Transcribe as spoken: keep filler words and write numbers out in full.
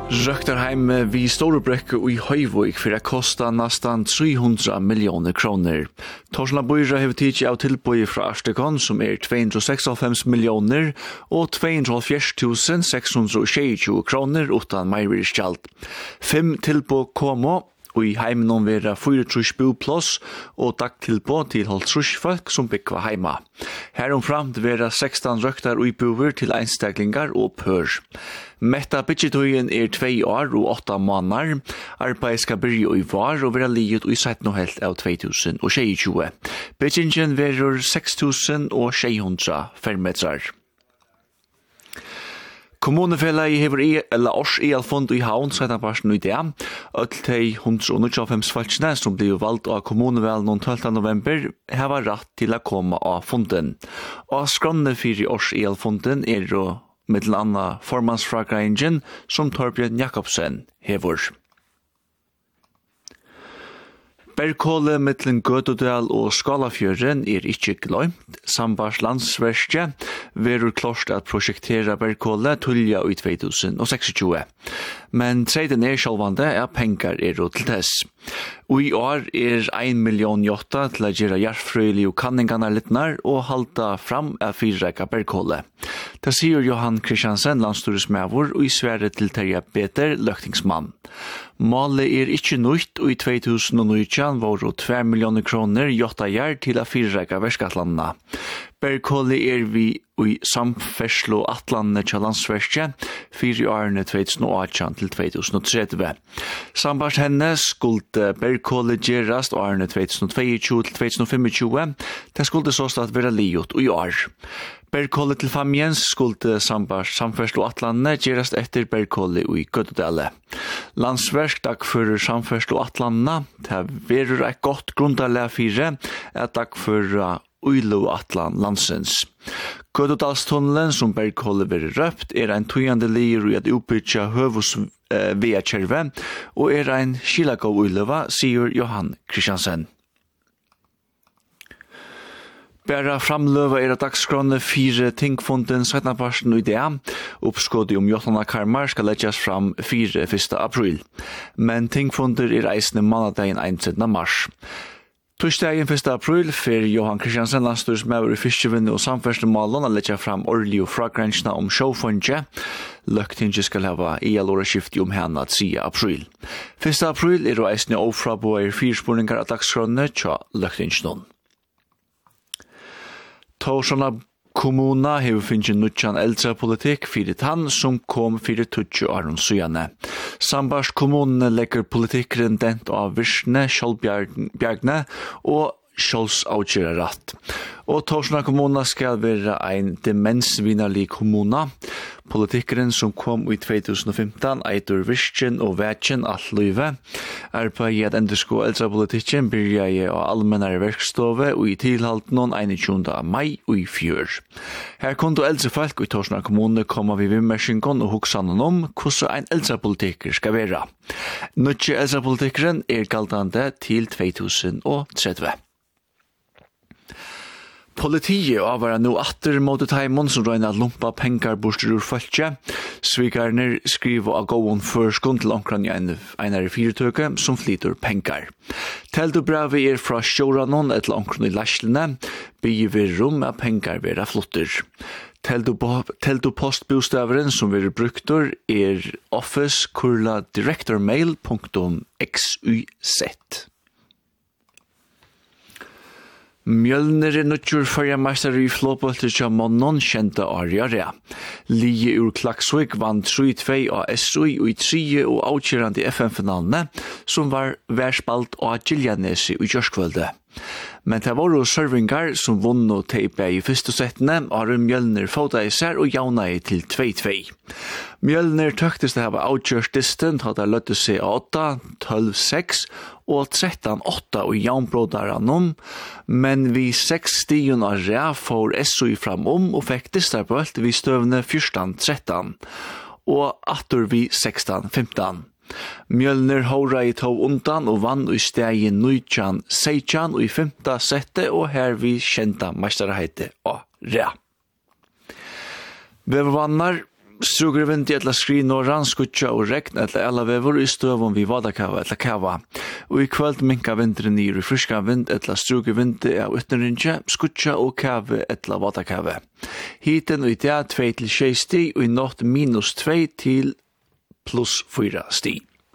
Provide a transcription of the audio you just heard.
Røkterheim vid Storebrekku i Høyvøk for å kosta nesten tre hundre millioner kroner. Torsna Bøyra har tidsi av tilbøy fra Arstekon som er to hundre seksoghalvfems millioner og to hundre halvfjerds tusen seks hundre tjueto kroner utan meiriskjalt. Fem tilbøy komo, og i heimen om vera fyrtrush boplass og dagtilbå til halvtrush folk som bygva heima. Heromframt vera sekstan røktar uibover til einstaklingar og pør. Metta budgetøyen er tvei år og åtta måneder. Arbeid skal byrja i var og vera liet i sytten og helt av to tusen tjueto. Byggingen verur seks tusen seks hundre fermetrar. Kommunefellegi hever i, eller års i alfond i havn, sedan parsten i det. Öll tei one hundred twenty-five falskene som blir valgt av kommunevelen den tolvte november hever rett til å komme av fonden. Og skronne fyrir års i alfonden er jo mittelen anna formansfragreingen som Torbjørn Jakobsen hever. Berkåle mittelen Gøtodal og Skalafjøren er ikke gløymt. Sambars landsverske verur klart at prosjektera Berkåle tullja i to tusen seksogtjúgu. Men treiden er sjálvande er pengar er til tess. Og i år er ein million jotta til å gjøre hjertfrøylig og kanningarna littnar og halda fram av fyrreika Berkåle. Det sier Johan Kristiansen, landstyresmævor, og i svære til Terje Peter, løktingsmann. Målet er ikke nøyt, og i to tusen nitton var det to millioner kroner jotta gjør til å fyrreika verskatlandene. Berkåle er vi i samferdslo atlandet til landsverket fire årene to tusen åttan til to tusen tretti. Sambars henne skulle Berkåle gjerast årene to tusen tjueto til to tusen tjuefem. Det skulle så stått være liot i år. Berkåle til Famiens skulle Sambars samferdslo atlandet gjerast etter Berkåle i Gøtodale. Landsverk dagfører samferdslo atlandet. Det verur et godt grundarlega fire at dagfører Uilo Atlan landsens. Gøtodalstunnelen som Berkåle blir røpt er en tøyande lir i at utbytja høvus eh, via kjerve og er en skilagå Uilova, sier Johan Kristiansen. Bæra framløva er at dagskrone fire tingfunden syttende parsten i det. Oppskådet om Jottana Karmar skal legges fram fire første april. Men tingfunder er eisende manadagen einsettende mars. Torsdagen første april fer Johan Kristiansen landstyresmævor i fiskevinne og samferdslemålen å legge fram årlig og fragrensjene om sjåfonje. Løktinget skal hava i allåra skifti om henne at sida april. første april er det eisende ofraboer firespurningar av dagskrone tja løktinget. Torsana kommuna hever finnst nutjan eldrepolitikk fyrir tann som kom fyrir tutju åren sujane. Sambars kommunene legger politikkeren dent av virsne, sjálfbjargne og sjálfsavgjerarat. Og Torsana kommuna skal være ein demensvinnerlig kommuna. Politikkeren som kom i to tusen femten eitur virsken og vætjen alt løyve. Arbeidet at endursko eldrepolitikken byrja i av allmennare verkstove og i tilhalten noen einogtjúgunda mai og i fjør. Her kunne eldrefolk i Torsana kommune komme vi vimmersingon og hoksanen om hvordan ein eldrepolitikker skal være. Nødje eldrepolitikkeren er galdande til to tusen tretti. Politiet avvarer nå atter mot et heimon som røyner at lumpa pengar borster ur folkje. Svikarner skriver av gåen førskund til omkran i einare firetøke som flyter pengar. Teldobravet er fra sjåranon etter omkran i laslene, bygger vi rom av pengar vera flotter. Teldopostbostøveren som vi brukter er office kurla directormail punktum xyz. Mjølner er nødgjør førjameister i flåbølter til månen kjente Arjare. Lie ur Klaksvik vann tre två av S U I og i tredje og avkjørende F M-finalene, som var værspalt av Giljanesi i Gjørskvølde. Men det var jo servingar som vunn og teipa i første settene, og Mjølner fått i sær og jauna i til två två. Mjølner tøktes det hava avkjørt distant, hadde løtte seg åtta, tolv seks og tretton åtta og jaunbrådarannom, men vi seks stigen av rea får S U I fram om og fikk distarbølt vi støvne fjorton tretton og atter vi sexton femton. Mjølner håra i tog undan og vann i stegi nitton sexton og i femta sette og her vi kjenta mesterheite og rea. Bevannar struker vind etla skrin norran, skutja og regn etla alla vevor i støvun vi vadakava etla kava. Og i kvöld minka vindren nir i friska vind etla struker vind av utenrinje, skutja og kave etla vadakave. Hiten og i dag tvei til tjei sti og i natt minus tvei til pluss fyra sti.